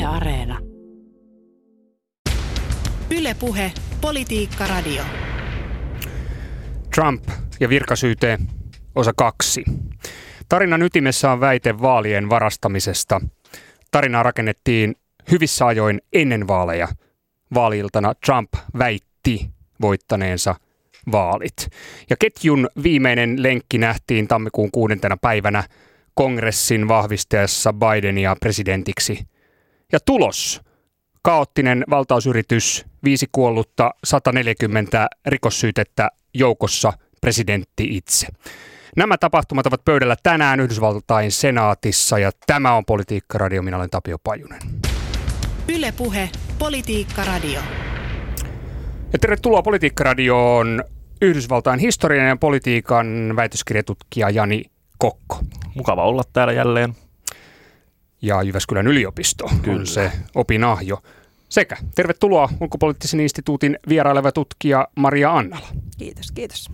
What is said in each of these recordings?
Areena. Yle Puhe, Politiikka Radio. Trump ja virkasyyte, osa 2. Tarinan ytimessä on väite vaalien varastamisesta. Tarinaa rakennettiin hyvissä ajoin ennen vaaleja. Vaali-iltana Trump väitti voittaneensa vaalit. Ja ketjun viimeinen lenkki nähtiin tammikuun 6. päivänä kongressin vahvistaessa Bidenia presidentiksi. Ja tulos: kaoottinen valtausyritys, 5 kuollutta, 140 rikossyytettä, joukossa presidentti itse. Nämä tapahtumat ovat pöydällä tänään Yhdysvaltain senaatissa ja tämä on Politiikka Radio. Minä olen Tapio Pajunen. Yle Puhe, Politiikka Radio. Ja tervetuloa Politiikka Radioon Yhdysvaltain historian ja politiikan väitöskirjatutkija Jani Kokko. Mukava olla täällä jälleen. Ja Jyväskylän yliopisto on se opinahjo. Sekä tervetuloa Ulkopoliittisen instituutin vieraileva tutkija Maria Annala. Kiitos, kiitos.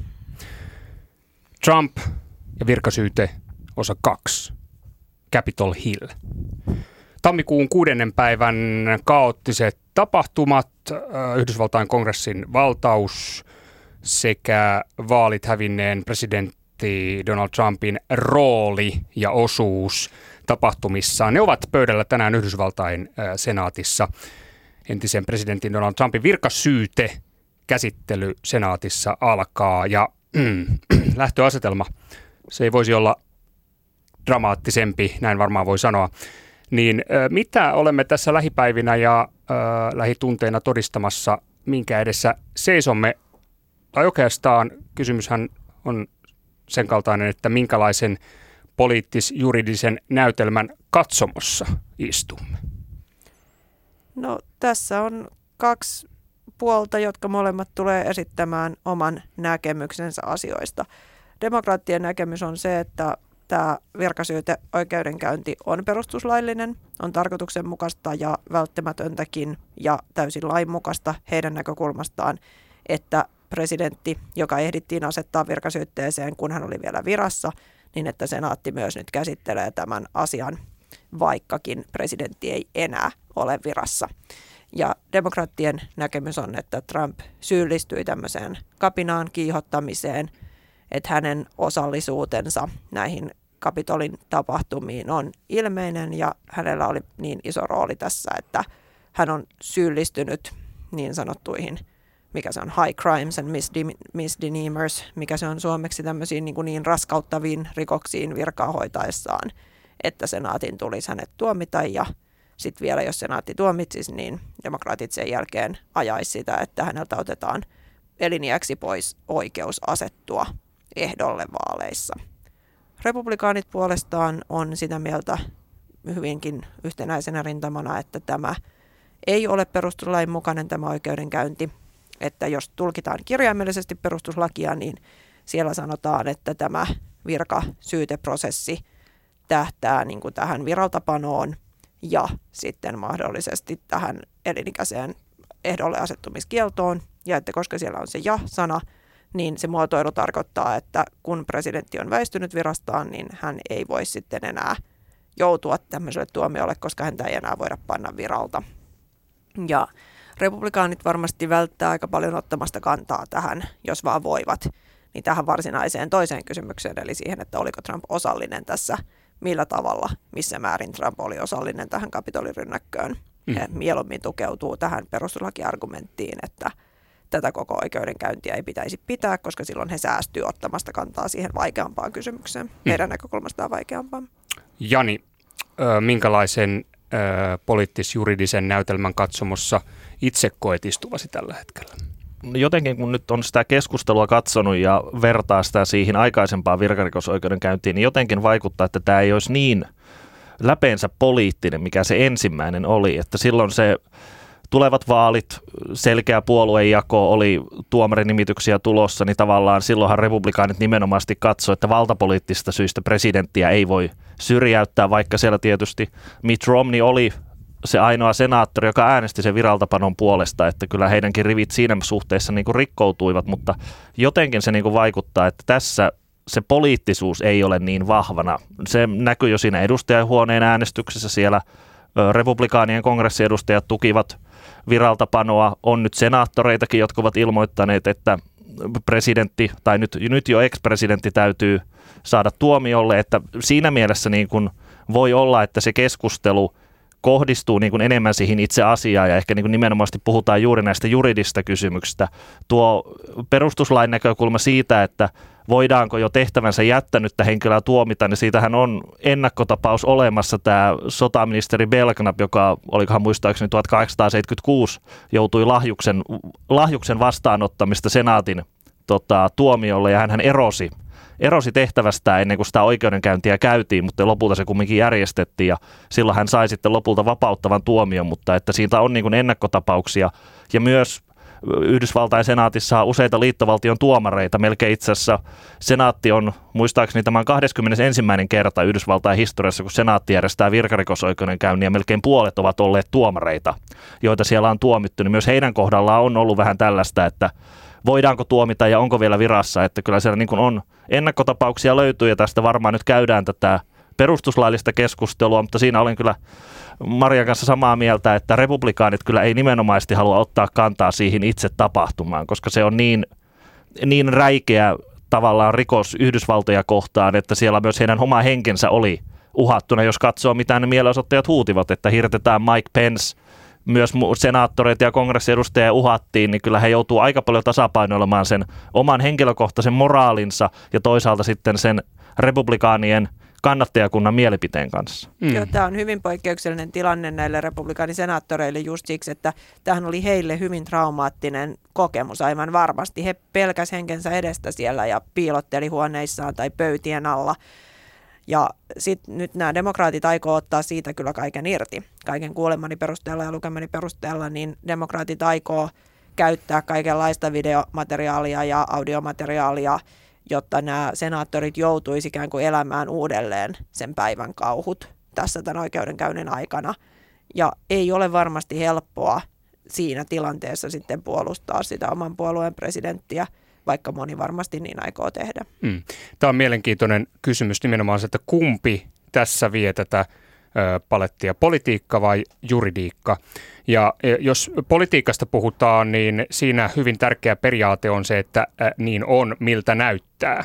Trump ja virkasyyte, osa 2. Capitol Hill. Tammikuun 6. päivän kaoottiset tapahtumat, Yhdysvaltain kongressin valtaus sekä vaalit hävinneen presidentti Donald Trumpin rooli ja osuus tapahtumissaan. Ne ovat pöydällä tänään Yhdysvaltain senaatissa. Entisen presidentin Donald Trumpin virkasyyte käsittely senaatissa alkaa ja lähtöasetelma, se ei voisi olla dramaattisempi, näin varmaan voi sanoa. Niin mitä olemme tässä lähipäivinä ja lähitunteina todistamassa, minkä edessä seisomme? Tai oikeastaan kysymyshän on sen kaltainen, että minkälaisen poliittis-juridisen näytelmän katsomossa istumme? No tässä on 2 puolta, jotka molemmat tulee esittämään oman näkemyksensä asioista. Demokraattien näkemys on se, että tämä virkasyyteoikeudenkäynti on perustuslaillinen, on tarkoituksenmukaista ja välttämätöntäkin ja täysin lainmukaista heidän näkökulmastaan, että presidentti, joka ehdittiin asettaa virkasyytteeseen, kun hän oli vielä virassa, niin että senaatti myös nyt käsittelee tämän asian, vaikkakin presidentti ei enää ole virassa. Ja demokraattien näkemys on, että Trump syyllistyi tämmöiseen kapinaan, kiihottamiseen, että hänen osallisuutensa näihin Kapitolin tapahtumiin on ilmeinen ja hänellä oli niin iso rooli tässä, että hän on syyllistynyt niin sanottuihin, mikä se on, high crimes and misdemeanors, mikä se on suomeksi tämmöisiin niin raskauttaviin rikoksiin virkaa hoitaessaan, että senaatin tulisi hänet tuomita ja sitten vielä jos senaatti tuomitsisi, niin demokraatit sen jälkeen ajaisi sitä, että häneltä otetaan eliniäksi pois oikeus asettua ehdolle vaaleissa. Republikaanit puolestaan on sitä mieltä hyvinkin yhtenäisenä rintamana, että tämä ei ole perustuslain mukainen tämä oikeudenkäynti. Että jos tulkitaan kirjaimellisesti perustuslakia, niin siellä sanotaan, että tämä virkasyyteprosessi tähtää niin kuin tähän viraltapanoon ja sitten mahdollisesti tähän elinikäiseen ehdolle asettumiskieltoon. Ja että koska siellä on se ja-sana, niin se muotoilu tarkoittaa, että kun presidentti on väistynyt virastaan, niin hän ei voi sitten enää joutua tämmöiselle tuomiolle, koska häntä ei enää voida panna viralta. Ja republikaanit varmasti välttää aika paljon ottamasta kantaa tähän, jos vaan voivat, niin tähän varsinaiseen toiseen kysymykseen, eli siihen, että oliko Trump osallinen tässä, millä tavalla, missä määrin Trump oli osallinen tähän Kapitolirynnäkköön. He mieluummin tukeutuu tähän perustuslakiargumenttiin, että tätä koko oikeudenkäyntiä ei pitäisi pitää, koska silloin he säästyy ottamasta kantaa siihen vaikeampaan kysymykseen, heidän näkökulmastaan vaikeampaan. Jani, minkälaisen poliittis-juridisen näytelmän katsomossa itse koet istuvasi tällä hetkellä? Jotenkin kun nyt on sitä keskustelua katsonut ja vertaa sitä siihen aikaisempaan virkarikosoikeudenkäyntiin, niin jotenkin vaikuttaa, että tämä ei olisi niin läpeensä poliittinen, mikä se ensimmäinen oli, että silloin se tulevat vaalit, selkeä puoluejako, oli tuomarinimityksiä tulossa, niin tavallaan silloinhan republikaanit nimenomaisesti katsoi, että valtapoliittisista syistä presidenttiä ei voi syrjäyttää, vaikka siellä tietysti Mitt Romney oli se ainoa senaattori, joka äänesti sen viraltapanon puolesta, että kyllä heidänkin rivit siinä suhteessa niin kuin rikkoutuivat, mutta jotenkin se niin kuin vaikuttaa, että tässä se poliittisuus ei ole niin vahvana. Se näkyy jo siinä edustajahuoneen äänestyksessä, siellä Republikaanien kongressiedustajat tukivat viraltapanoa. On nyt senaattoreitakin, jotka ovat ilmoittaneet, että presidentti tai nyt jo ex-presidentti täytyy saada tuomiolle, että siinä mielessä niin kuin voi olla, että se keskustelu kohdistuu niin kuin enemmän siihen itse asiaan ja ehkä niin kuin nimenomaan puhutaan juuri näistä juridista kysymyksistä. Tuo perustuslain näkökulma siitä, että voidaanko jo tehtävänsä jättänyttä henkilöä tuomita, niin siitähän on ennakkotapaus olemassa. Tämä sotaministeri Belknap, joka olikohan muistaakseni 1876, joutui lahjuksen vastaanottamista senaatin tuomiolle ja hän erosi tehtävästään ennen kuin sitä oikeudenkäyntiä käytiin, mutta lopulta se kumminkin järjestettiin ja silloin hän sai sitten lopulta vapauttavan tuomion, mutta että siitä on niin kuin ennakkotapauksia ja myös Yhdysvaltain senaatissa on useita liittovaltion tuomareita. Melkein itse asiassa senaatti on, muistaakseni tämä on 21. kerta Yhdysvaltain historiassa, kun senaatti järjestää virkarikosoikeudenkäynnin ja melkein puolet ovat olleet tuomareita, joita siellä on tuomittu. Niin myös heidän kohdallaan on ollut vähän tällaista, että voidaanko tuomita ja onko vielä virassa, että kyllä siellä niin kuin on ennakkotapauksia löytyy ja tästä varmaan nyt käydään tätä perustuslaillista keskustelua, mutta siinä olen kyllä Marian kanssa samaa mieltä, että republikaanit kyllä ei nimenomaisesti halua ottaa kantaa siihen itse tapahtumaan, koska se on niin räikeä tavallaan rikos Yhdysvaltoja kohtaan, että siellä myös heidän oma henkensä oli uhattuna, jos katsoo mitä ne mielenosoittajat huutivat, että hirtetään Mike Pence, myös senaattoreita ja kongressiedustajia uhattiin, niin kyllä he joutuu aika paljon tasapainoilemaan sen oman henkilökohtaisen moraalinsa ja toisaalta sitten sen republikaanien kannattajakunnan mielipiteen kanssa. Joo, tämä on hyvin poikkeuksellinen tilanne näille republikaanisenaattoreille just siksi, että tämähän oli heille hyvin traumaattinen kokemus aivan varmasti. He pelkäsivät henkensä edestä siellä ja piilotteli huoneissaan tai pöytien alla. Ja sitten nyt nämä demokraatit aikoo ottaa siitä kyllä kaiken irti. Kaiken kuulemani perusteella ja lukemani perusteella, niin demokraatit aikoo käyttää kaikenlaista videomateriaalia ja audiomateriaalia, jotta nämä senaattorit joutuisi ikään kuin elämään uudelleen sen päivän kauhut tässä tämän oikeudenkäynnin aikana. Ja ei ole varmasti helppoa siinä tilanteessa sitten puolustaa sitä oman puolueen presidenttiä, vaikka moni varmasti niin aikoo tehdä. Tämä on mielenkiintoinen kysymys nimenomaan se, että kumpi tässä vie tätä palettia, politiikka vai juridiikka. Ja jos politiikasta puhutaan, niin siinä hyvin tärkeä periaate on se, että niin on, miltä näyttää.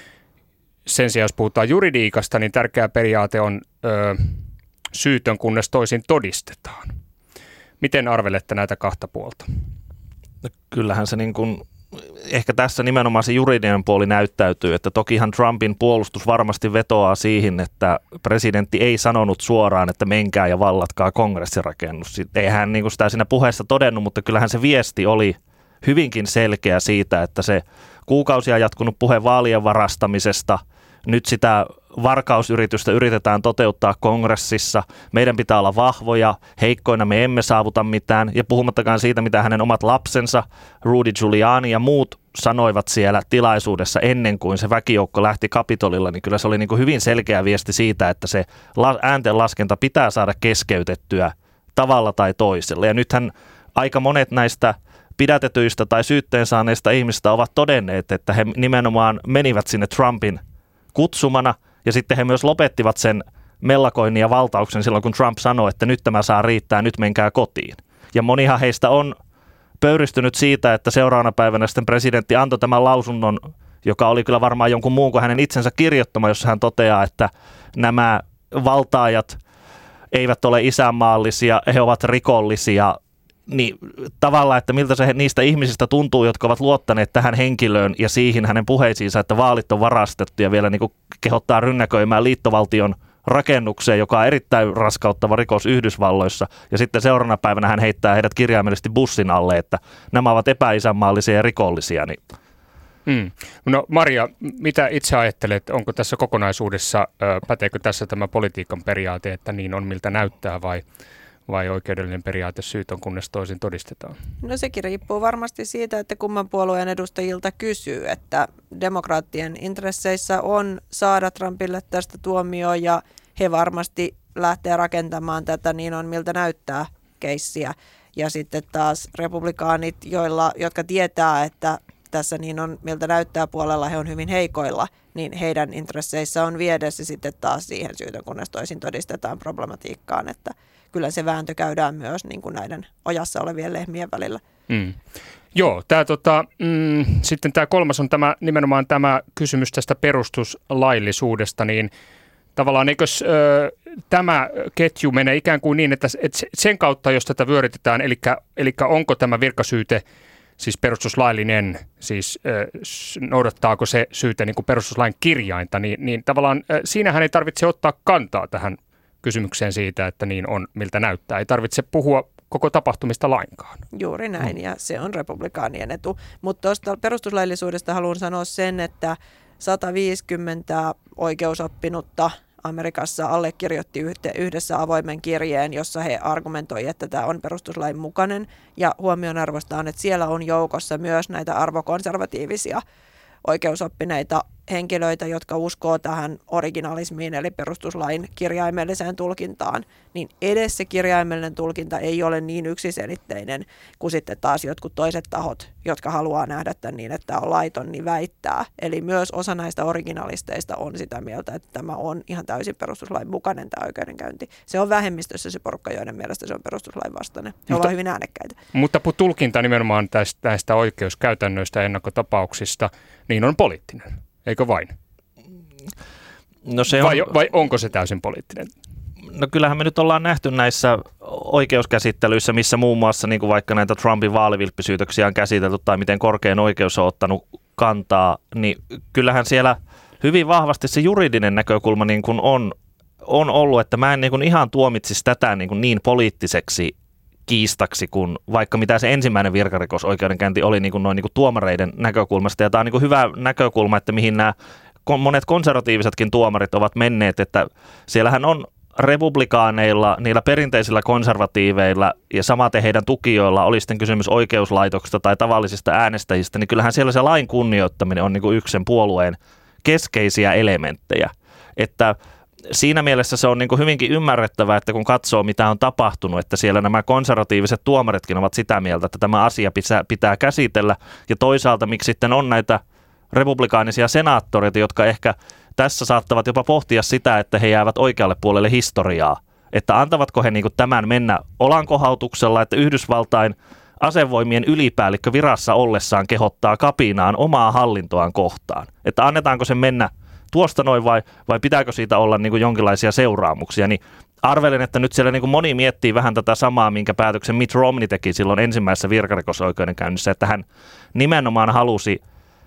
Sen sijaan, jos puhutaan juridiikasta, niin tärkeä periaate on syytön, kunnes toisin todistetaan. Miten arvelette näitä kahta puolta? No, kyllähän se niin kuin ehkä tässä nimenomaan se juridinen puoli näyttäytyy, että tokihan Trumpin puolustus varmasti vetoaa siihen, että presidentti ei sanonut suoraan, että menkää ja vallatkaa kongressirakennus. Ei hän niin kuin sitä siinä puheessa todennut, mutta kyllähän se viesti oli hyvinkin selkeä siitä, että se kuukausia jatkunut puhe vaalien varastamisesta, nyt sitä varkausyritystä yritetään toteuttaa kongressissa. Meidän pitää olla vahvoja, heikkoina me emme saavuta mitään. Ja puhumattakaan siitä, mitä hänen omat lapsensa, Rudy Giuliani ja muut sanoivat siellä tilaisuudessa ennen kuin se väkijoukko lähti Kapitolilla, niin kyllä se oli niin kuin hyvin selkeä viesti siitä, että se ääntenlaskenta pitää saada keskeytettyä tavalla tai toisella. Ja nythän aika monet näistä pidätetyistä tai syytteen saaneista ihmistä ovat todenneet, että he nimenomaan menivät sinne Trumpin kutsumana, ja sitten he myös lopettivat sen mellakoinnin ja valtauksen silloin, kun Trump sanoi, että nyt tämä saa riittää, nyt menkää kotiin. Ja monihan heistä on pöyristynyt siitä, että seuraavana päivänä sitten presidentti antoi tämän lausunnon, joka oli kyllä varmaan jonkun muun kuin hänen itsensä kirjoittama, jossa hän toteaa, että nämä valtaajat eivät ole isänmaallisia, he ovat rikollisia. Niin tavallaan, että miltä se niistä ihmisistä tuntuu, jotka ovat luottaneet tähän henkilöön ja siihen hänen puheisiinsa, että vaalit on varastettu ja vielä niin kuin kehottaa rynnäköimään liittovaltion rakennukseen, joka on erittäin raskauttava rikos Yhdysvalloissa. Ja sitten seuraavana päivänä hän heittää heidät kirjaimellisesti bussin alle, että nämä ovat epäisänmaallisia ja rikollisia. Niin. No Maria, mitä itse ajattelet, onko tässä kokonaisuudessa, päteekö tässä tämä politiikan periaate, että niin on miltä näyttää vai oikeudellinen periaate syytön, kunnes toisin todistetaan? No sekin riippuu varmasti siitä, että kumman puolueen edustajilta kysyy, että demokraattien intresseissä on saada Trumpille tästä tuomioon ja he varmasti lähtee rakentamaan tätä niin on miltä näyttää keissiä. Ja sitten taas republikaanit, jotka tietää, että tässä niin on miltä näyttää puolella, he on hyvin heikoilla, niin heidän intresseissä on viedä se sitten taas siihen syytön, kunnes toisin todistetaan problematiikkaan, että kyllä se vääntö käydään myös niin kuin näiden ojassa olevien lehmien välillä. Joo, sitten tämä kolmas on nimenomaan tämä kysymys tästä perustuslaillisuudesta, niin tavallaan eikös tämä ketju mene ikään kuin niin, että sen kautta, jos tätä vyörytetään, eli onko tämä virkasyyte siis perustuslaillinen, siis noudattaako se syyte niin kuin perustuslain kirjainta, niin tavallaan siinähän ei tarvitse ottaa kantaa tähän kysymykseen siitä, että niin on, miltä näyttää. Ei tarvitse puhua koko tapahtumista lainkaan. Juuri näin, ja se on republikaanien etu. Mutta tuosta perustuslaillisuudesta haluan sanoa sen, että 150 oikeusoppinutta Amerikassa allekirjoitti yhdessä avoimen kirjeen, jossa he argumentoi, että tämä on perustuslain mukainen. Ja huomionarvoista on, että siellä on joukossa myös näitä arvokonservatiivisia oikeusoppineita henkilöitä, jotka uskoo tähän originalismiin, eli perustuslain kirjaimelliseen tulkintaan, niin edes se kirjaimellinen tulkinta ei ole niin yksiselitteinen kuin sitten taas jotkut toiset tahot, jotka haluaa nähdä tämän niin, että tämä on laiton, niin väittää. Eli myös osa näistä originalisteista on sitä mieltä, että tämä on ihan täysin perustuslain mukainen tämä oikeudenkäynti. Se on vähemmistössä se porukka, joiden mielestä se on perustuslain vastainen. He ovat hyvin äänekkäitä. Mutta tulkinta nimenomaan näistä oikeuskäytännöistä ja ennakkotapauksista, niin on poliittinen. Eikö vain? No vai onko se täysin poliittinen? No kyllähän me nyt ollaan nähty näissä oikeuskäsittelyissä, missä muun muassa niin kuin vaikka näitä Trumpin vaalivilppisyytöksiä on käsitelty tai miten korkein oikeus on ottanut kantaa, niin kyllähän siellä hyvin vahvasti se juridinen näkökulma niin kuin on ollut, että mä en niin kuin ihan tuomitsisi tätä niin poliittiseksi kiistaksi, kun vaikka mitä se ensimmäinen virkarikosoikeudenkäynti oli niin kuin noin niin kuin tuomareiden näkökulmasta. Ja tämä on niin kuin hyvä näkökulma, että mihin nämä monet konservatiivisetkin tuomarit ovat menneet, että siellähän on republikaaneilla, niillä perinteisillä konservatiiveilla ja samaten heidän tukijoilla, oli sitten kysymys oikeuslaitoksesta tai tavallisista äänestäjistä, niin kyllähän siellä se lain kunnioittaminen on niin kuin yksi sen puolueen keskeisiä elementtejä. Että siinä mielessä se on niin kuin hyvinkin ymmärrettävää, että kun katsoo mitä on tapahtunut, että siellä nämä konservatiiviset tuomaritkin ovat sitä mieltä, että tämä asia pitää käsitellä. Ja toisaalta miksi sitten on näitä republikaanisia senaattoreita, jotka ehkä tässä saattavat jopa pohtia sitä, että he jäävät oikealle puolelle historiaa. Että antavatko he niin kuin tämän mennä olankohautuksella, että Yhdysvaltain asevoimien ylipäällikkö virassa ollessaan kehottaa kapinaan omaa hallintoaan kohtaan. Että annetaanko se mennä tuosta noin vai pitääkö siitä olla niin kuin jonkinlaisia seuraamuksia, niin arvelen, että nyt siellä niin kuin moni miettii vähän tätä samaa, minkä päätöksen Mitt Romney teki silloin ensimmäisessä virkarikosoikeudenkäynnissä, että hän nimenomaan halusi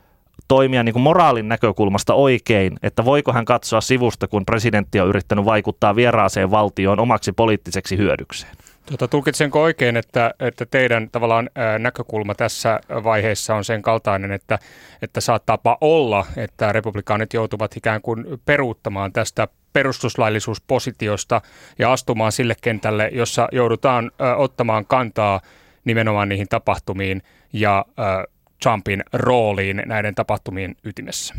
toimia niin kuin moraalin näkökulmasta oikein, että voiko hän katsoa sivusta, kun presidentti on yrittänyt vaikuttaa vieraaseen valtioon omaksi poliittiseksi hyödykseen. Tulkitsenko oikein, että teidän tavallaan näkökulma tässä vaiheessa on sen kaltainen, että saattaapa olla, että republikaanit joutuvat ikään kuin peruuttamaan tästä perustuslaillisuuspositiosta ja astumaan sille kentälle, jossa joudutaan ottamaan kantaa nimenomaan niihin tapahtumiin ja Trumpin rooliin näiden tapahtumien ytimessä?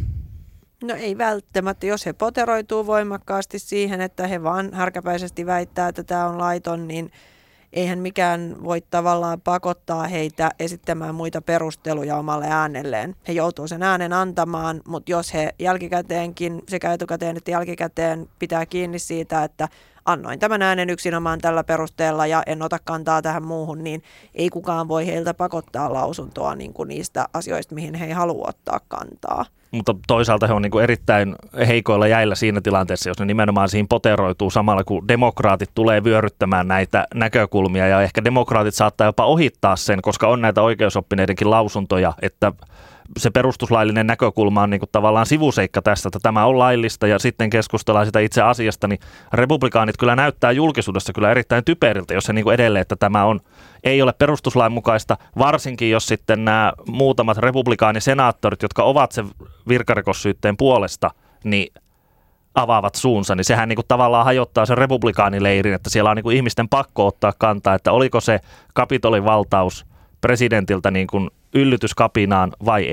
No ei välttämättä, jos he poteroituu voimakkaasti siihen, että he vaan härkäpäisesti väittää, että tämä on laiton, niin eihän mikään voi tavallaan pakottaa heitä esittämään muita perusteluja omalle äänelleen. He joutuu sen äänen antamaan, mutta jos he jälkikäteenkin, sekä etukäteen että jälkikäteen pitää kiinni siitä, että annoin tämän äänen yksinomaan tällä perusteella ja en ota kantaa tähän muuhun, niin ei kukaan voi heiltä pakottaa lausuntoa niin kuin niistä asioista, mihin he ei halua ottaa kantaa. Mutta toisaalta he on niin kuin erittäin heikoilla jäillä siinä tilanteessa, jos ne nimenomaan siihen poteroituu samalla, kun demokraatit tulee vyöryttämään näitä näkökulmia. Ja ehkä demokraatit saattaa jopa ohittaa sen, koska on näitä oikeusoppineidenkin lausuntoja, että se perustuslaillinen näkökulma on niin kuin tavallaan sivuseikka tästä, että tämä on laillista ja sitten keskustellaan sitä itse asiasta, niin republikaanit kyllä näyttää julkisuudessa kyllä erittäin typeriltä, jos se niin kuin edelleen, että tämä ei ole perustuslain mukaista, varsinkin jos sitten nämä muutamat republikaanisenaattorit, jotka ovat sen virkarikossyytteen puolesta, niin avaavat suunsa, niin sehän niin kuin tavallaan hajottaa sen republikaanileirin, että siellä on niin kuin ihmisten pakko ottaa kantaa, että oliko se Kapitolin valtaus presidentiltä niin kuin yllytys kapinaan vai ei?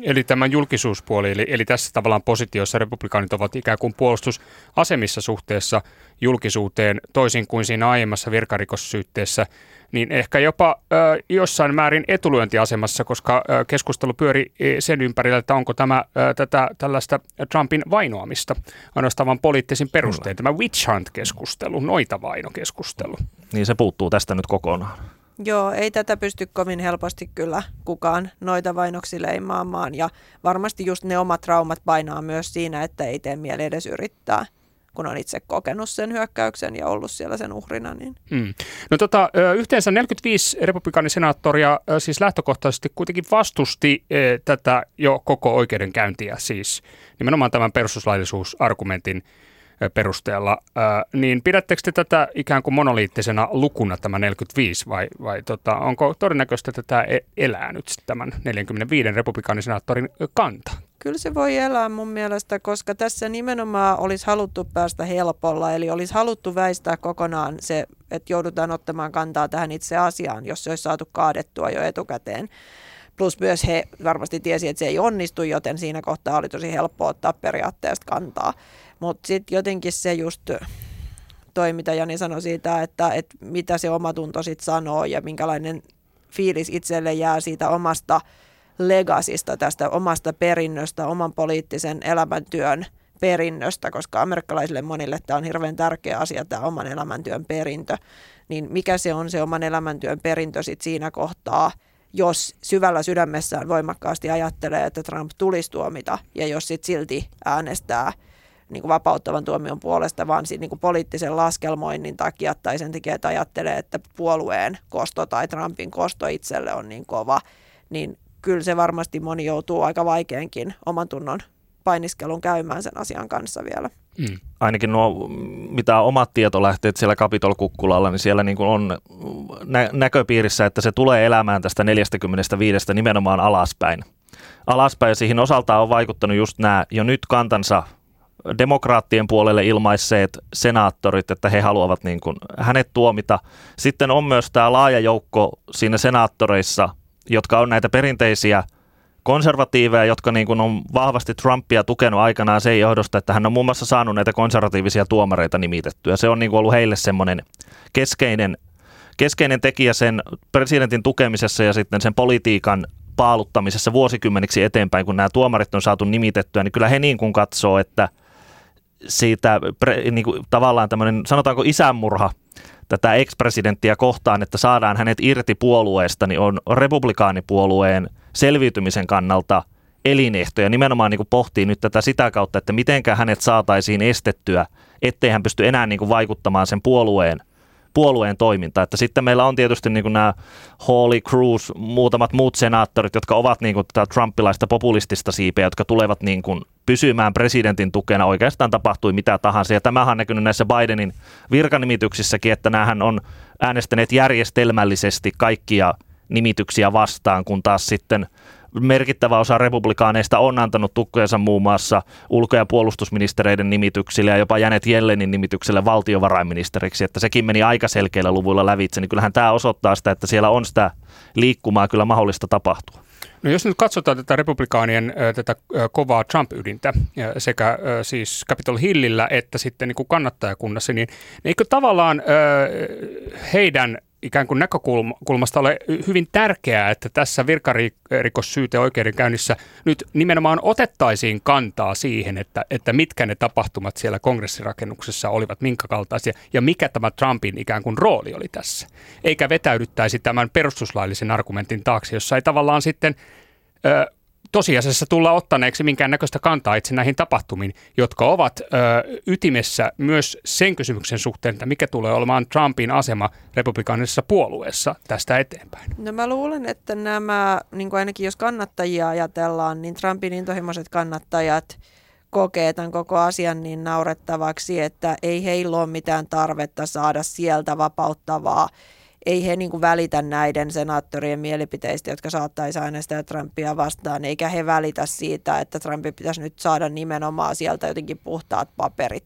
Eli tämän julkisuuspuoli, eli tässä tavallaan positiossa republikaanit ovat ikään kuin puolustusasemissa suhteessa julkisuuteen, toisin kuin siinä aiemmassa virkarikossyytteessä, niin ehkä jopa jossain määrin etulyöntiasemassa, koska keskustelu pyöri sen ympärillä, että onko tämä tällaista Trumpin vainoamista ainoastaan vain poliittisin perustein. Tämä witch hunt-keskustelu, noitavainokeskustelu. Niin se puuttuu tästä nyt kokonaan. Joo, ei tätä pysty kovin helposti kyllä kukaan noita vainoksi leimaamaan ja varmasti just ne omat traumat painaa myös siinä, että ei tee mieli edes yrittää, kun on itse kokenut sen hyökkäyksen ja ollut siellä sen uhrina. Niin. No yhteensä 45 republikaanisenaattoria siis lähtökohtaisesti kuitenkin vastusti tätä jo koko oikeudenkäyntiä, siis nimenomaan tämän perustuslaillisuusargumentin perusteella, niin pidättekö te tätä ikään kuin monoliittisena lukuna tämä 45 vai onko todennäköistä, että tämä elää nyt tämän 45 republikaanisenaattorin kanta? Kyllä se voi elää mun mielestä, koska tässä nimenomaan olisi haluttu päästä helpolla, eli olisi haluttu väistää kokonaan se, että joudutaan ottamaan kantaa tähän itse asiaan, jos se olisi saatu kaadettua jo etukäteen. Plus myös he varmasti tiesi, että se ei onnistu, joten siinä kohtaa oli tosi helppo ottaa periaatteesta kantaa. Mutta sitten jotenkin se just toi, mitä Jani sanoi siitä, että mitä se omatunto sitten sanoo ja minkälainen fiilis itselle jää siitä omasta legasista, tästä omasta perinnöstä, oman poliittisen elämäntyön perinnöstä, koska amerikkalaisille monille tämä on hirveän tärkeä asia, tämä oman elämäntyön perintö. Niin mikä se on se oman elämäntyön perintö sitten siinä kohtaa, jos syvällä sydämessään voimakkaasti ajattelee, että Trump tulisi tuomita ja jos sitten silti äänestää niin kuin vapauttavan tuomion puolesta, vaan niin kuin poliittisen laskelmoinnin takia tai sen takia, että ajattelee, että puolueen kosto tai Trumpin kosto itselle on niin kova, niin kyllä se varmasti moni joutuu aika vaikeankin oman tunnon painiskelun käymään sen asian kanssa vielä. Ainakin nuo, mitä omat tietolähteet siellä Capitol-kukkulalla, niin siellä niin kuin on näköpiirissä, että se tulee elämään tästä 45 nimenomaan alaspäin. Alaspäin siihen osaltaan on vaikuttanut just nämä jo nyt kantansa demokraattien puolelle ilmaisseet senaattorit, että he haluavat niin kuin hänet tuomita. Sitten on myös tämä laaja joukko siinä senaattoreissa, jotka on näitä perinteisiä konservatiiveja, jotka niin kuin on vahvasti Trumpia tukenut aikanaan sen johdosta, että hän on muun muassa saanut näitä konservatiivisia tuomareita nimitettyä. Se on niin kuin ollut heille semmoinen keskeinen tekijä sen presidentin tukemisessa ja sitten sen politiikan paaluttamisessa vuosikymmeniksi eteenpäin, kun nämä tuomarit on saatu nimitettyä, niin kyllä he niin kuin katsoo, että siitä niin kuin tavallaan tämmöinen, sanotaanko isänmurha tätä ex-presidenttiä kohtaan, että saadaan hänet irti puolueesta, niin on republikaanipuolueen selviytymisen kannalta elinehto ja nimenomaan niin kuin pohtii nyt tätä sitä kautta, että mitenkä hänet saataisiin estettyä, ettei hän pysty enää niin kuin vaikuttamaan sen puolueen toimintaan. Että sitten meillä on tietysti niin kuin nämä Hawley, Cruz, muutamat muut senaattorit, jotka ovat niin kuin tätä trumpilaista populistista siipeä, jotka tulevat niin kuin pysymään presidentin tukena. Oikeastaan tapahtui mitä tahansa. Ja tämähän on näkynyt näissä Bidenin virkanimityksissäkin, että näähän on äänestäneet järjestelmällisesti kaikkia nimityksiä vastaan, kun taas sitten merkittävä osa republikaaneista on antanut tukensa muun muassa ulko- ja puolustusministereiden nimityksille ja jopa Janet Yellenin nimitykselle valtiovarainministeriksi, että sekin meni aika selkeillä luvuilla lävitse, niin kyllähän tämä osoittaa sitä, että siellä on sitä liikkumaa kyllä mahdollista tapahtua. No jos nyt katsotaan tätä republikaanien tätä kovaa Trump-ydintä sekä siis Capitol Hillillä että sitten niin kuin kannattajakunnassa, niin eikö tavallaan heidän ikään kuin näkökulmasta ole hyvin tärkeää, että tässä virkarikossyyte oikeudenkäynnissä nyt nimenomaan otettaisiin kantaa siihen, että mitkä ne tapahtumat siellä kongressirakennuksessa olivat, minkä kaltaisia ja mikä tämä Trumpin ikään kuin rooli oli tässä. Eikä vetäydyttäisi tämän perustuslaillisen argumentin taakse, jossa ei tavallaan sitten tosiasiassa tulla ottaneeksi minkään näköistä kantaa itse näihin tapahtumiin, jotka ovat ytimessä myös sen kysymyksen suhteen, että mikä tulee olemaan Trumpin asema republikaanisessa puolueessa tästä eteenpäin. No mä luulen, että nämä, niin kuin ainakin jos kannattajia ajatellaan, niin Trumpin intohimoiset kannattajat kokee tämän koko asian niin naurettavaksi, että ei heillä ole mitään tarvetta saada sieltä vapauttavaa. Ei he niin kuin välitä näiden senaattorien mielipiteistä, jotka saattaisi äänestää Trumpia vastaan, eikä he välitä siitä, että Trumpin pitäisi nyt saada nimenomaan sieltä jotenkin puhtaat paperit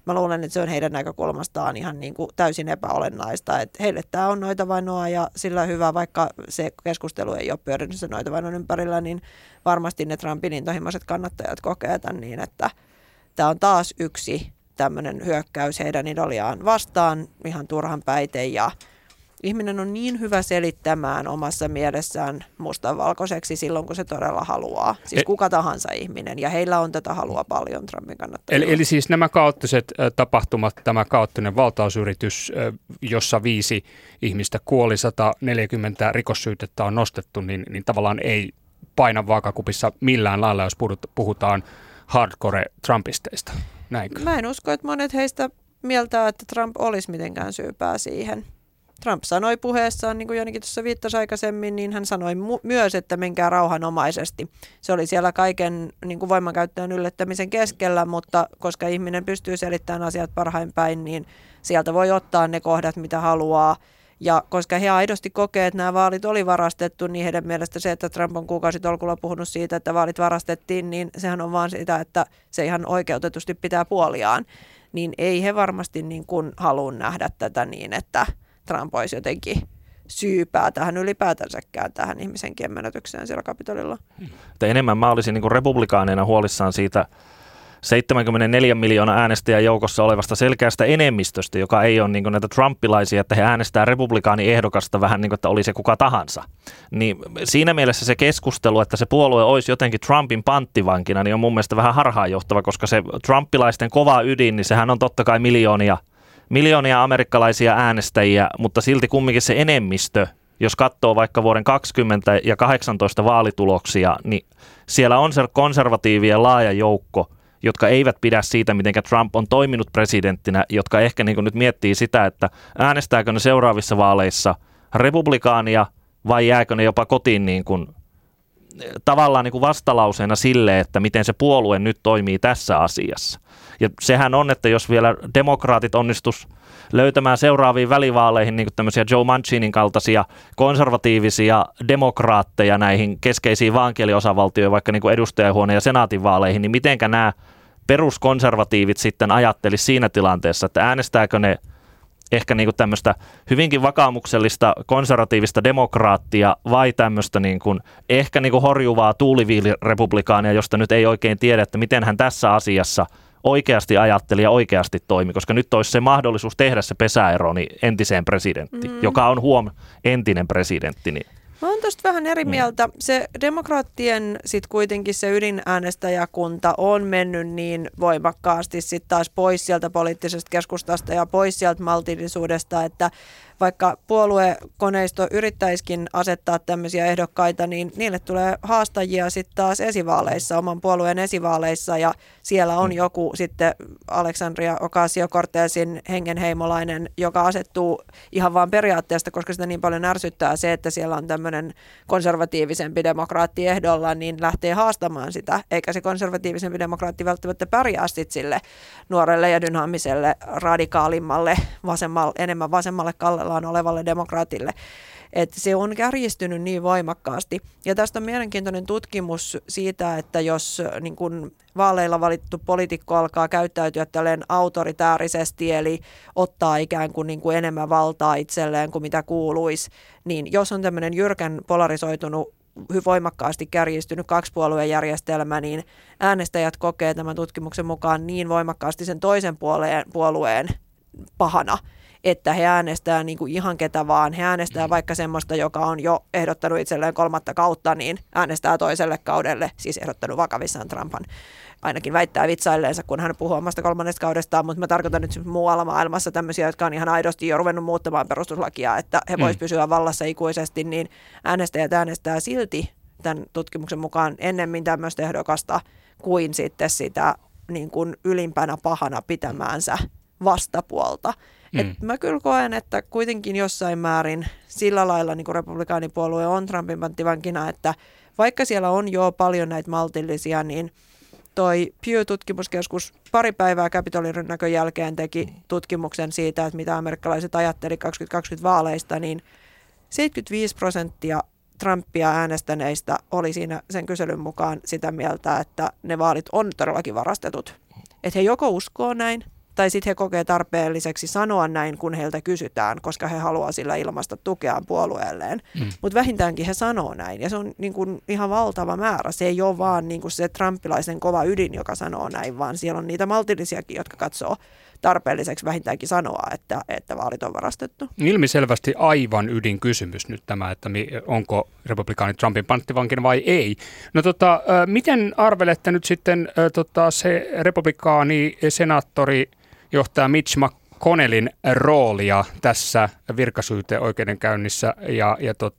mä luulen, että se on heidän näkökulmastaan ihan niin kuin täysin epäolennaista, että heille tämä on noita vainoa ja sillä hyvä, vaikka se keskustelu ei ole pyörinyt se noita vainon ympärillä, niin varmasti ne Trumpin intohimoiset kannattajat kokee tämän niin, että tämä on taas yksi tämmöinen hyökkäys heidän idoliaan vastaan ihan turhan päite ja ihminen on niin hyvä selittämään omassa mielessään mustavalkoiseksi silloin, kun se todella haluaa. Siis kuka tahansa ihminen, ja heillä on tätä halua paljon Trumpin kannattajilla. Eli siis nämä kaoottiset tapahtumat, tämä kaoottinen valtausyritys, jossa 5 ihmistä kuoli, 140 rikossyytettä on nostettu, niin tavallaan ei paina vaakakupissa millään lailla, jos puhutaan hardcore Trumpisteista. Näinkö? Mä en usko, että monet heistä mieltää, että Trump olisi mitenkään syypää siihen. Trump sanoi puheessaan, niin kuin Janikin tuossa viittasi aikaisemmin, niin hän sanoi myös, että menkää rauhanomaisesti. Se oli siellä kaiken niin kuin voimankäyttöön yllättämisen keskellä, mutta koska ihminen pystyy selittämään asiat parhain päin, niin sieltä voi ottaa ne kohdat, mitä haluaa. Ja koska he aidosti kokee, että nämä vaalit oli varastettu, niin heidän mielestä se, että Trump on kuukausitolkulla puhunut siitä, että vaalit varastettiin, niin sehän on vaan sitä, että se ihan oikeutetusti pitää puoliaan. Niin ei he varmasti niin kuin halua nähdä tätä niin, että Trump olisi jotenkin syypää tähän ylipäätänsäkään tähän ihmisenkien menetykseen siellä Kapitolilla. Enemmän mä olisin niin kuin republikaaneina huolissaan siitä 74 miljoonaa äänestäjän joukossa olevasta selkeästä enemmistöstä, joka ei ole niin kuin näitä trumpilaisia, että he äänestää republikaani-ehdokasta vähän niin kuin, että oli se kuka tahansa. Niin siinä mielessä se keskustelu, että se puolue olisi jotenkin Trumpin panttivankina, niin on mun mielestä vähän harhaanjohtava, koska se trumpilaisten kova ydin, niin sehän on totta kai miljoonia amerikkalaisia äänestäjiä, mutta silti kumminkin se enemmistö, jos katsoo vaikka vuoden 20 ja 18 vaalituloksia, niin siellä on se konservatiivien laaja joukko, jotka eivät pidä siitä, miten Trump on toiminut presidenttinä, jotka ehkä niin kuin nyt miettii sitä, että äänestääkö ne seuraavissa vaaleissa republikaania vai jääkö ne jopa kotiin niin kuin, tavallaan niin kuin vastalauseena sille, että miten se puolue nyt toimii tässä asiassa. Ja sehän on, että jos vielä demokraatit onnistus löytämään seuraaviin välivaaleihin niin kuin tämmöisiä Joe Manchinin kaltaisia konservatiivisia demokraatteja näihin keskeisiin vaankieliosavaltioihin, vaikka niin kuin edustajahuoneen ja senaatin vaaleihin, niin mitenkä nämä peruskonservatiivit sitten ajattelisi siinä tilanteessa, että äänestääkö ne ehkä niin kuin tämmöistä hyvinkin vakaumuksellista konservatiivista demokraattia vai tämmöistä niin kuin ehkä niin kuin horjuvaa tuuliviilirepublikaania, josta nyt ei oikein tiedä, että miten hän tässä asiassa oikeasti ajatteli ja oikeasti toimi, koska nyt olisi se mahdollisuus tehdä se pesäero niin entiseen presidenttiin, joka on entinen presidentti. Niin. Mä oon tosta vähän eri mieltä. Se demokraattien sit kuitenkin se ydinäänestäjäkunta on mennyt niin voimakkaasti sit taas pois sieltä poliittisesta keskustasta ja pois sieltä maltillisuudesta, että vaikka puoluekoneisto yrittäisikin asettaa tämmöisiä ehdokkaita, niin niille tulee haastajia sitten taas esivaaleissa, oman puolueen esivaaleissa, ja siellä on joku sitten Alexandria Ocasio-Cortezin hengenheimolainen, joka asettuu ihan vaan periaatteesta, koska sitä niin paljon ärsyttää se, että siellä on tämmöinen konservatiivisempi demokraatti ehdolla, niin lähtee haastamaan sitä, eikä se konservatiivisempi demokraatti välttämättä pärjää sitten sille nuorelle ja dynaamiselle, radikaalimmalle, enemmän vasemmalle kallellaan olevalle demokraatille. Että se on kärjistynyt niin voimakkaasti. Ja tästä on mielenkiintoinen tutkimus siitä, että jos niin kun vaaleilla valittu poliitikko alkaa käyttäytyä tälleen autoritäärisesti, eli ottaa ikään kuin, enemmän valtaa itselleen kuin mitä kuuluisi, niin jos on tämmöinen jyrkän polarisoitunut, voimakkaasti kärjistynyt kaksipuoluejärjestelmä, niin äänestäjät kokee tämän tutkimuksen mukaan niin voimakkaasti sen toisen puolueen pahana, että he äänestää niin kuin ihan ketä vaan. He äänestää vaikka semmoista, joka on jo ehdottanut itselleen 3. kautta, niin äänestää toiselle kaudelle, siis ehdottanut vakavissaan Trumpan. Ainakin väittää vitsailleensa, kun hän puhuu omasta 3. kaudestaan, mutta mä tarkoitan nyt muualla maailmassa tämmöisiä, jotka on ihan aidosti jo ruvennut muuttamaan perustuslakia, että he vois pysyä vallassa ikuisesti, niin äänestäjät äänestää silti tämän tutkimuksen mukaan ennemmin tämmöistä ehdokasta kuin sitten sitä niin kuin ylimpänä pahana pitämäänsä vastapuolta. Et mä kyllä koen, että kuitenkin jossain määrin sillä lailla niin kuin republikaanipuolue on Trumpin panttivankina, että vaikka siellä on jo paljon näitä maltillisia, niin toi Pew-tutkimuskeskus pari päivää Capitolin rynnäkön jälkeen teki tutkimuksen siitä, että mitä amerikkalaiset ajatteli 2020 vaaleista, niin 75% Trumpia äänestäneistä oli siinä sen kyselyn mukaan sitä mieltä, että ne vaalit on todellakin varastetut. Että he joko uskoo näin, tai sitten he kokee tarpeelliseksi sanoa näin, kun heiltä kysytään, koska he haluaa sillä ilmaista tukeaan puolueelleen. Mutta vähintäänkin he sanoo näin, ja se on niin kuin ihan valtava määrä. Se ei ole vaan niin kuin se trumpilaisen kova ydin, joka sanoo näin, vaan siellä on niitä maltillisiakin, jotka katsoo tarpeelliseksi vähintäänkin sanoa, että vaalit on varastettu. Ilmiselvästi aivan ydinkysymys nyt tämä, että onko republikaanit Trumpin panttivankin vai ei. No miten arvelette nyt sitten se republikaani senaattori johtaja Mitch McConnellin roolia tässä virkasyyteoikeudenkäynnissä ja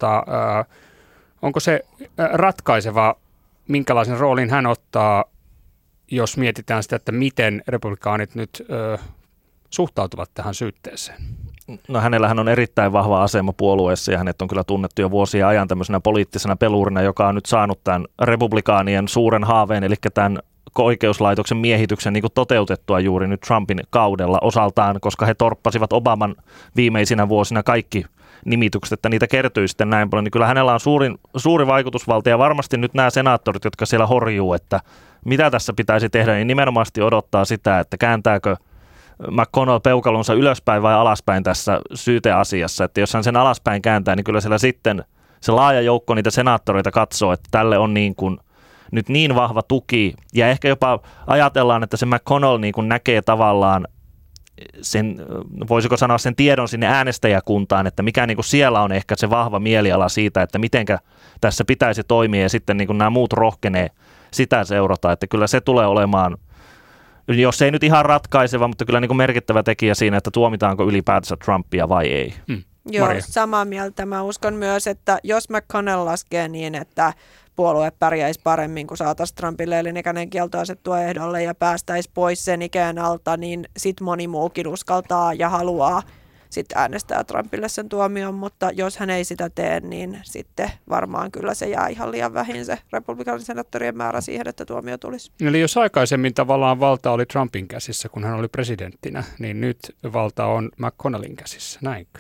onko se ratkaiseva, minkälaisen roolin hän ottaa, jos mietitään sitä, että miten republikaanit nyt suhtautuvat tähän syytteeseen? No hänellähän on erittäin vahva asema puolueessa ja hänet on kyllä tunnettu jo vuosien ajan tämmöisenä poliittisena pelurina, joka on nyt saanut tämän republikaanien suuren haaveen, eli tämän oikeuslaitoksen miehityksen niin kuin toteutettua juuri nyt Trumpin kaudella osaltaan, koska he torppasivat Obaman viimeisinä vuosina kaikki nimitykset, että niitä kertyy sitten näin paljon, niin kyllä hänellä on suuri vaikutusvalta ja varmasti nyt nämä senaattorit, jotka siellä horjuu, että mitä tässä pitäisi tehdä, niin nimenomaan odottaa sitä, että kääntääkö McConnell peukalonsa ylöspäin vai alaspäin tässä syyteasiassa, että jos hän sen alaspäin kääntää, niin kyllä siellä sitten se laaja joukko niitä senaattoreita katsoo, että tälle on niin kuin nyt niin vahva tuki, ja ehkä jopa ajatellaan, että se McConnell niin kuin näkee tavallaan sen, voisiko sanoa sen tiedon sinne äänestäjäkuntaan, että mikä niin kuin siellä on ehkä se vahva mieliala siitä, että mitenkä tässä pitäisi toimia, ja sitten niin kuin nämä muut rohkenee sitä seurata, että kyllä se tulee olemaan, jos ei nyt ihan ratkaiseva, mutta kyllä niin kuin merkittävä tekijä siinä, että tuomitaanko ylipäätänsä Trumpia vai ei. Joo, Maria. samaa mieltä. Mä uskon myös, että jos McConnell laskee niin, että puolue pärjäisi paremmin, kun saataisiin Trumpille elinikäinen kielto asettua ehdolle ja päästäisi pois sen ikään alta, niin sitten moni muukin uskaltaa ja haluaa sitten äänestää Trumpille sen tuomion, mutta jos hän ei sitä tee, niin sitten varmaan kyllä se jää ihan liian vähin se republikaanin senaattorien määrä siihen, että tuomio tulisi. Eli jos aikaisemmin tavallaan valta oli Trumpin käsissä, kun hän oli presidenttinä, niin nyt valta on McConnellin käsissä, näinkö?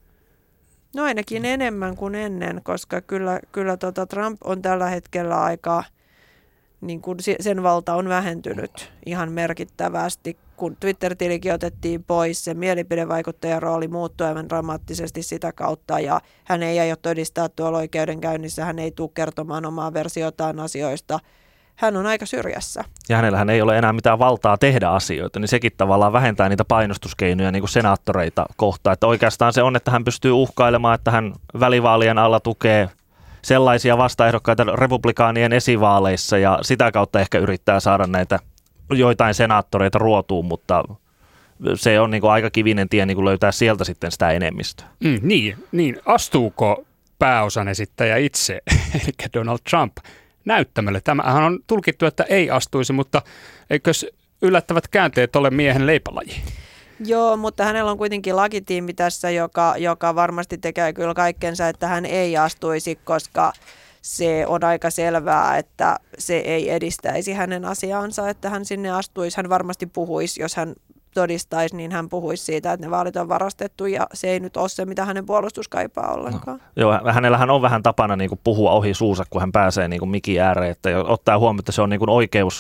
No ainakin enemmän kuin ennen, koska kyllä Trump on tällä hetkellä aika, niin kuin sen valta on vähentynyt ihan merkittävästi. Kun Twitter-tilikin otettiin pois, se mielipidevaikuttajan rooli muuttui aivan dramaattisesti sitä kautta, ja hän ei aio todistaa tuolla oikeudenkäynnissä, hän ei tule kertomaan omaa versiotaan asioista. Hän on aika syrjässä. Ja hänellähän ei ole enää mitään valtaa tehdä asioita, niin sekin tavallaan vähentää niitä painostuskeinoja niin kuin senaattoreita kohtaan. Että oikeastaan se on, että hän pystyy uhkailemaan, että hän välivaalien alla tukee sellaisia vastaehdokkaita republikaanien esivaaleissa ja sitä kautta ehkä yrittää saada näitä joitain senaattoreita ruotuun, mutta se on niin kuin aika kivinen tie niin kuin löytää sieltä sitten sitä enemmistöä. Niin. Astuuko pääosan esittäjä itse, eli Donald Trump, näyttämälle? Tämähän on tulkittu, että ei astuisi, mutta eikös yllättävät käänteet ole miehen leipälaji? Joo, mutta hänellä on kuitenkin lakitiimi tässä, joka varmasti tekee kyllä kaikkensa, että hän ei astuisi, koska se on aika selvää, että se ei edistäisi hänen asiaansa, että hän sinne astuisi. Hän varmasti puhuisi, jos hän todistaisi, niin hän puhuisi siitä, että ne vaalit on varastettu, ja se ei nyt ole se, mitä hänen puolustus kaipaa ollenkaan. No, joo, hänellähän on vähän tapana niin kuin puhua ohi suunsa, kun hän pääsee niin kuin mikin ääreen, että ottaa huomioon, että se on niin kuin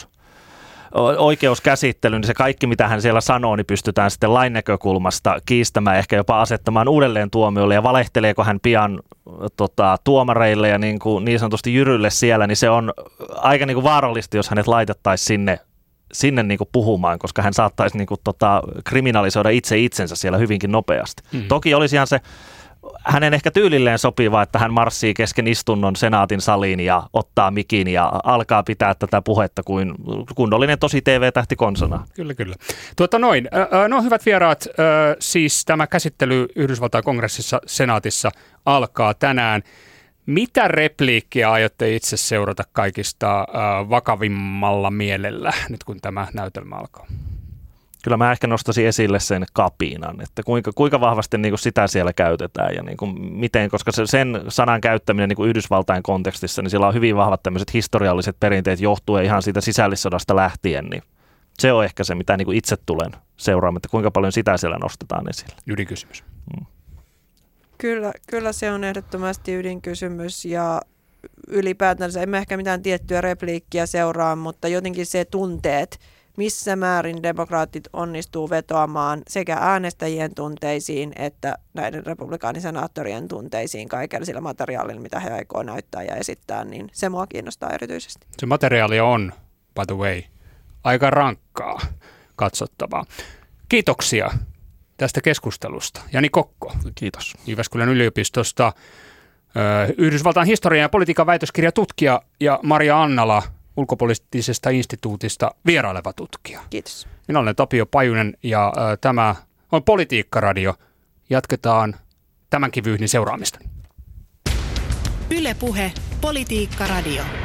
oikeuskäsittely, niin se kaikki, mitä hän siellä sanoo, niin pystytään sitten lain näkökulmasta kiistämään, ehkä jopa asettamaan uudelleen tuomiolle, ja valehteleeko hän pian tuomareille ja niin sanotusti jyrylle siellä, niin se on aika niin kuin vaarallista, jos hänet laitettaisiin sinne niin kuin puhumaan, koska hän saattaisi niin kuin kriminalisoida itsensä siellä hyvinkin nopeasti. Toki olisihan se hänen ehkä tyylilleen sopiva, että hän marssii kesken istunnon senaatin saliin ja ottaa mikin ja alkaa pitää tätä puhetta kuin kunnollinen tosi TV-tähti konsana. Kyllä. No hyvät vieraat, siis tämä käsittely Yhdysvaltain kongressissa, senaatissa alkaa tänään. Mitä repliikkiä aiotte itse seurata kaikista vakavimmalla mielellä nyt kun tämä näytelmä alkaa? Kyllä mä ehkä nostaisin esille sen kapinan, että kuinka vahvasti niin kuin sitä siellä käytetään ja niin kuin miten, koska sen sanan käyttäminen niin kuin Yhdysvaltain kontekstissa, niin siellä on hyvin vahvat tämmöiset historialliset perinteet johtuen ihan siitä sisällissodasta lähtien, niin se on ehkä se, mitä niin kuin itse tulen seuraamaan, että kuinka paljon sitä siellä nostetaan esille. Ydinkysymys. Kyllä se on ehdottomasti ydinkysymys, ja ylipäätänsä emme ehkä mitään tiettyä repliikkiä seuraa, mutta jotenkin se tunteet, missä määrin demokraatit onnistuu vetoamaan sekä äänestäjien tunteisiin että näiden republikaanisenaattorien tunteisiin kaikella sillä materiaalilla, mitä he aikoo näyttää ja esittää, niin se mua kiinnostaa erityisesti. Se materiaali on, by the way, aika rankkaa katsottavaa. Kiitoksia tästä keskustelusta. Jani Kokko. Kiitos. Jyväskylän yliopistosta Yhdysvaltain historian ja politiikan väitöskirjatutkija ja Maria Annala ulkopoliittisesta instituutista vieraileva tutkija. Kiitos. Minä olen Tapio Pajunen ja tämä on Politiikka-radio. Jatketaan tämänkin vyyhdin seuraamista. Yle Puhe, Politiikka-radio.